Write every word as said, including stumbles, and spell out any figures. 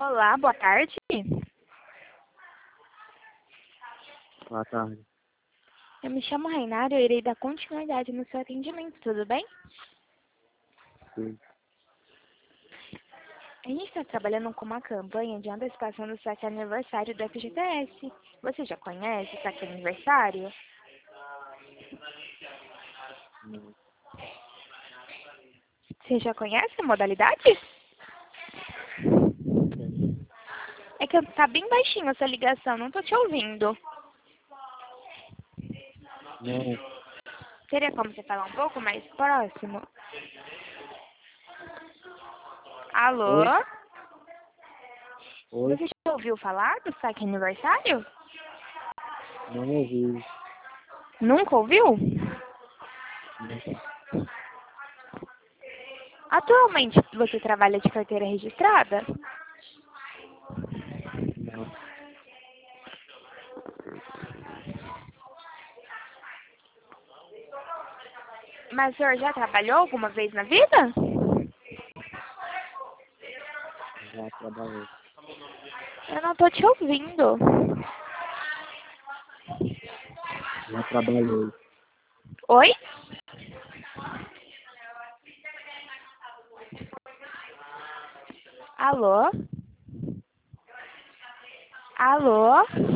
Olá, boa tarde. Boa tarde. Eu me chamo Rainário e eu irei dar continuidade no seu atendimento, tudo bem? Sim. A gente está trabalhando com uma campanha de antecipação do saque aniversário do F G T S. Você já conhece o saque aniversário? Não. Você já conhece a modalidade? Sim. É que tá bem baixinho essa ligação, não tô te ouvindo. Não. Teria como você falar um pouco mais próximo? Alô? Oi? Oi? Você já ouviu falar do saque aniversário? Não ouvi. Nunca ouviu? Nunca. Atualmente você trabalha de carteira registrada? Não. Mas o senhor já trabalhou alguma vez na vida? Já trabalhei. Eu não tô te ouvindo. Já trabalhei. Oi? Alô? Alô?